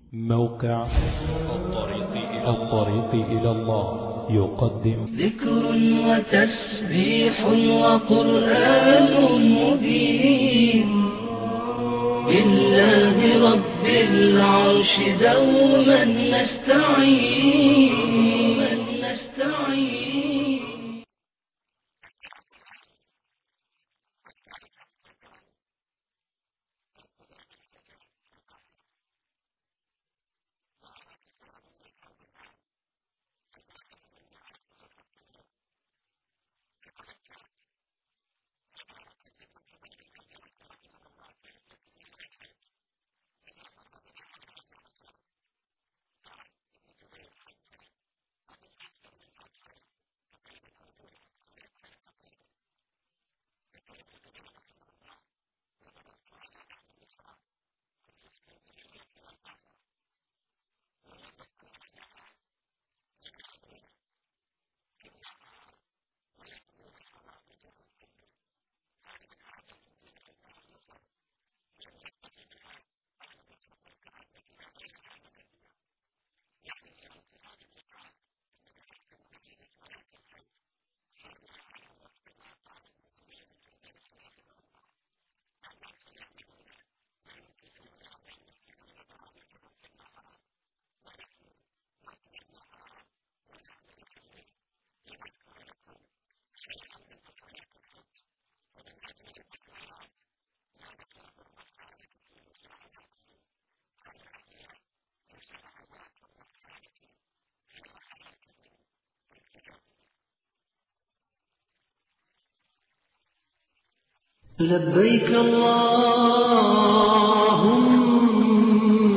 موقع الطريق إلى الله يقدم ذكر وتسبيح وقرآن مبين بالله رب العرش دوما نستعين. لبيك اللهم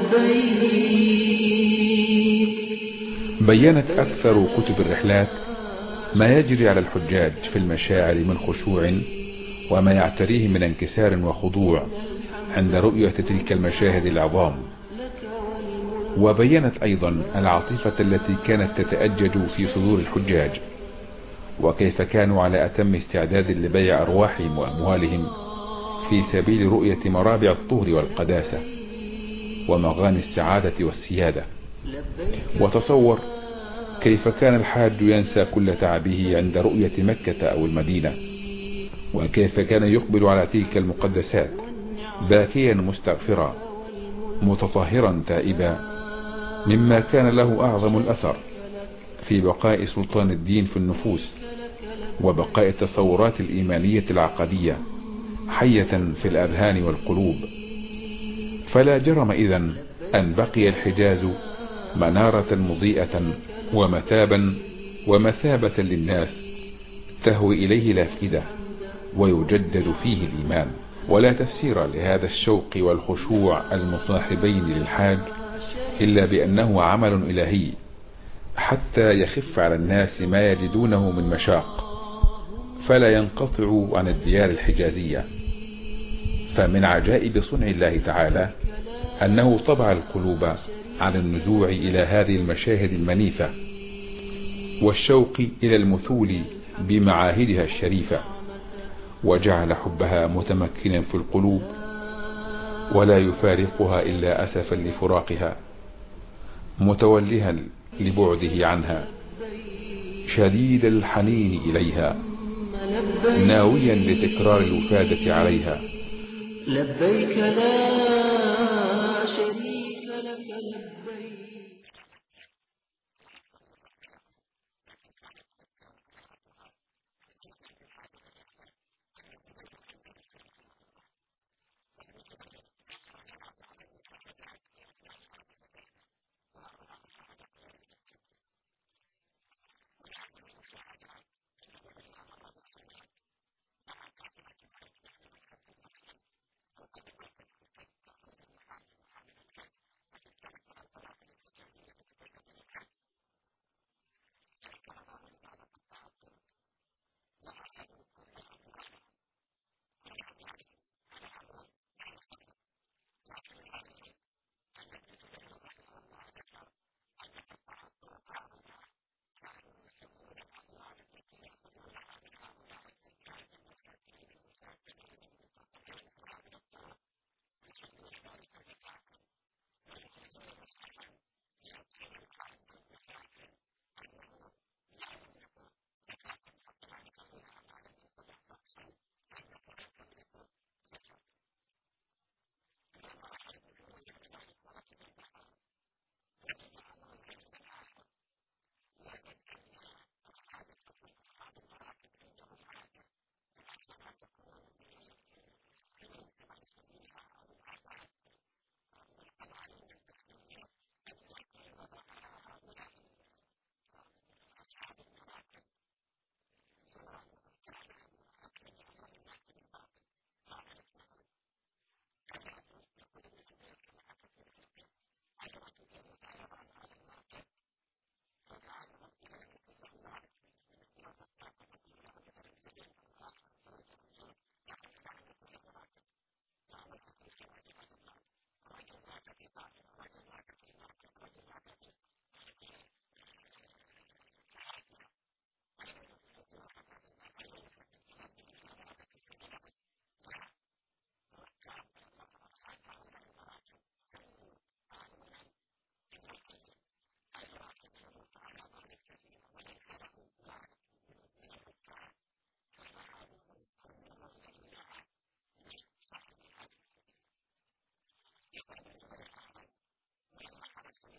لبيك. بيّنت أكثر كتب الرحلات ما يجري على الحجاج في المشاعر من خشوع وما يعتريه من انكسار وخضوع عند رؤية تلك المشاهد العظام، وبيّنت أيضا العاطفة التي كانت تتأجج في صدور الحجاج، وكيف كانوا على أتم استعداد لبيع أرواحهم وأموالهم في سبيل رؤية مرابع الطهر والقداسة ومغاني السعادة والسيادة. وتصور كيف كان الحاج ينسى كل تعبه عند رؤية مكة أو المدينة، وكيف كان يقبل على تلك المقدسات باكيا مستغفرا متطهرا تائبا مما كان له أعظم الأثر في بقاء سلطان الدين في النفوس وبقاء التصورات الإيمانية العقدية حية في الأذهان والقلوب. فلا جرم إذن أن بقي الحجاز منارة مضيئة ومتابا ومثابة للناس تهوي إليه الأفئدة ويجدد فيه الإيمان. ولا تفسير لهذا الشوق والخشوع المصاحبين للحاج إلا بأنه عمل إلهي حتى يخف على الناس ما يجدونه من مشاق فلا ينقطعوا عن الديار الحجازية. فمن عجائب صنع الله تعالى أنه طبع القلوب على النزوع إلى هذه المشاهد المنيفة والشوق إلى المثول بمعاهدها الشريفة، وجعل حبها متمكنا في القلوب ولا يفارقها إلا أسفا لفراقها، متولها لبعده عنها شديد الحنين إليها ناويا لتكرار الوفادة عليها. لبيك لا شريك لك لبيك.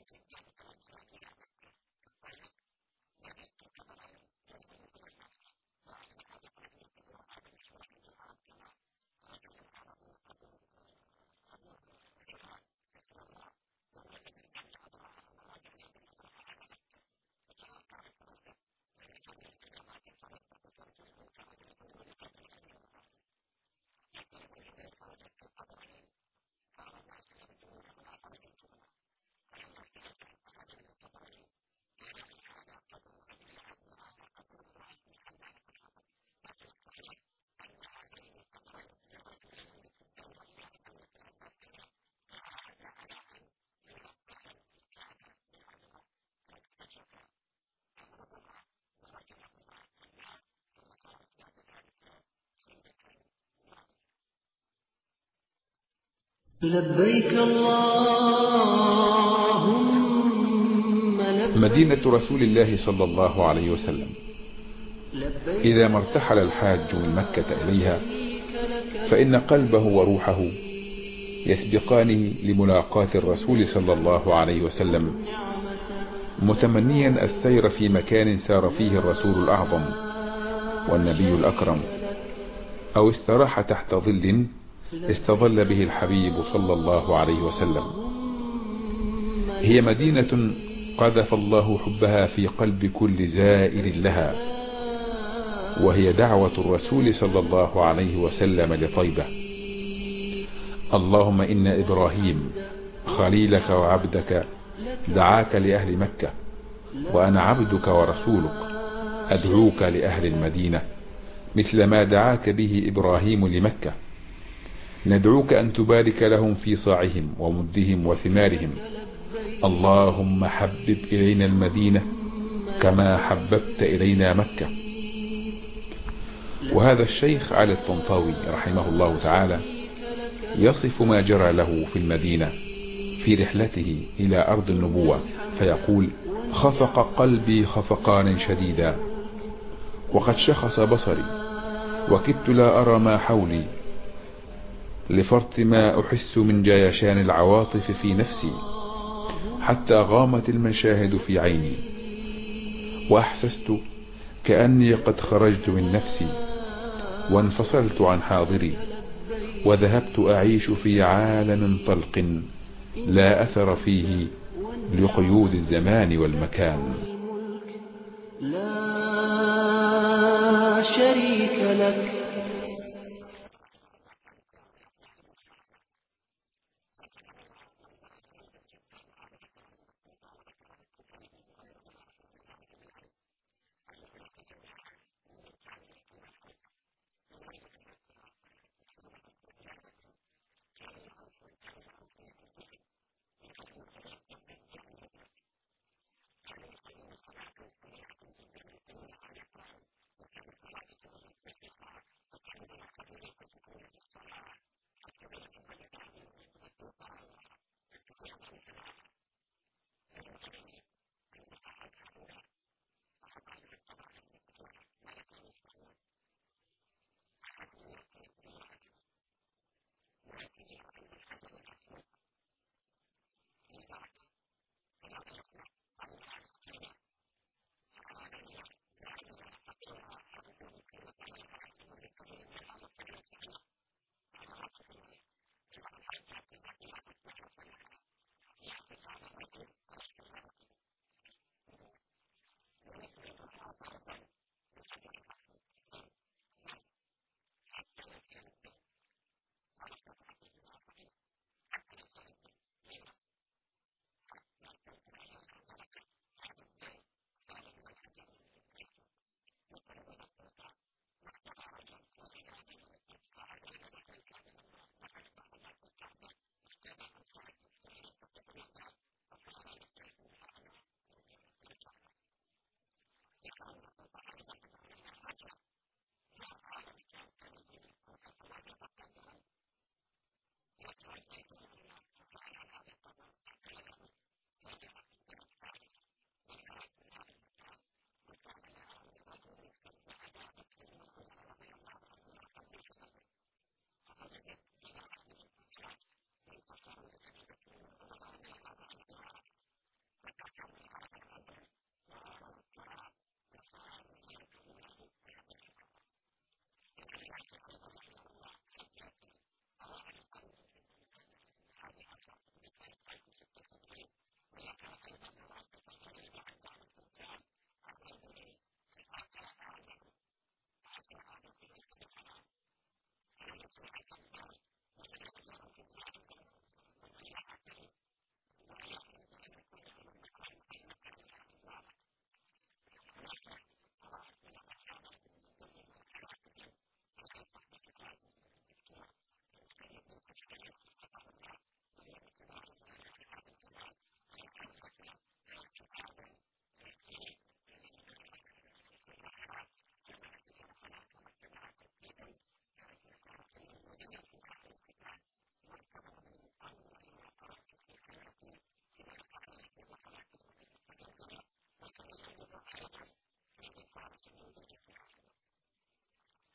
لبيك اللهم لبيك. مدينة رسول الله صلى الله عليه وسلم إذا ما ارتحل الحاج من مكة إليها فإن قلبه وروحه يسبقان لملاقاة الرسول صلى الله عليه وسلم، متمنيا السير في مكان سار فيه الرسول الأعظم والنبي الأكرم، أو استراح تحت ظل استظل به الحبيب صلى الله عليه وسلم. هي مدينة قذف الله حبها في قلب كل زائر لها، وهي دعوة الرسول صلى الله عليه وسلم لطيبة: اللهم إن إبراهيم خليلك وعبدك دعاك لأهل مكة، وأنا عبدك ورسولك أدعوك لأهل المدينة مثل ما دعاك به إبراهيم لمكة. ندعوك أن تبارك لهم في صاعهم ومدهم وثمارهم. اللهم حبب إلينا المدينة كما حببت إلينا مكة. وهذا الشيخ علي الطنطاوي رحمه الله تعالى يصف ما جرى له في المدينة في رحلته إلى أرض النبوة فيقول: خفق قلبي خفقان شديدا، وقد شخص بصري، وكدت لا أرى ما حولي، لفرط ما أحس من جيشان العواطف في نفسي، حتى غامت المشاهد في عيني، وأحسست كأني قد خرجت من نفسي وانفصلت عن حاضري، وذهبت أعيش في عالم طلق لا أثر فيه لقيود الزمان والمكان. لا شريك لك.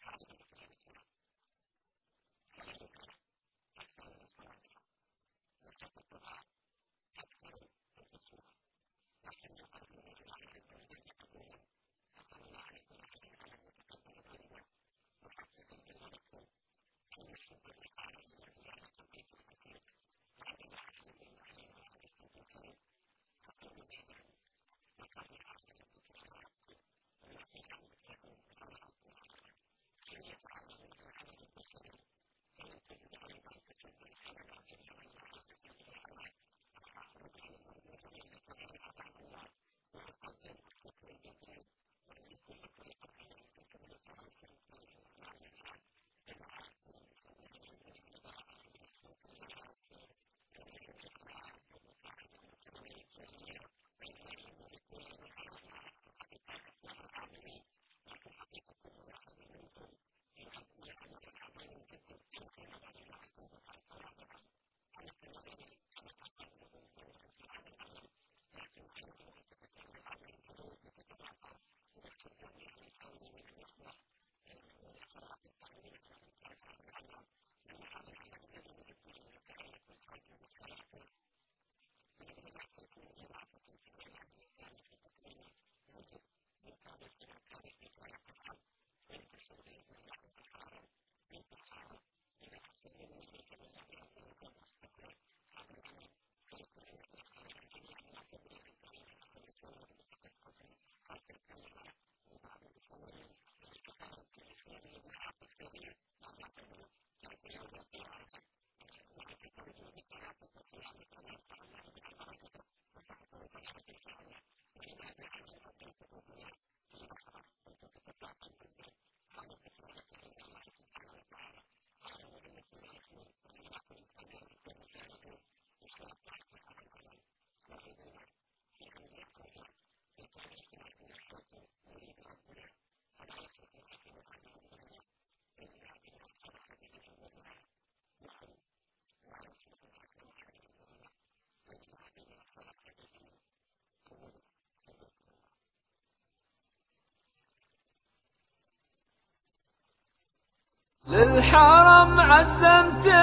للحرم عزمت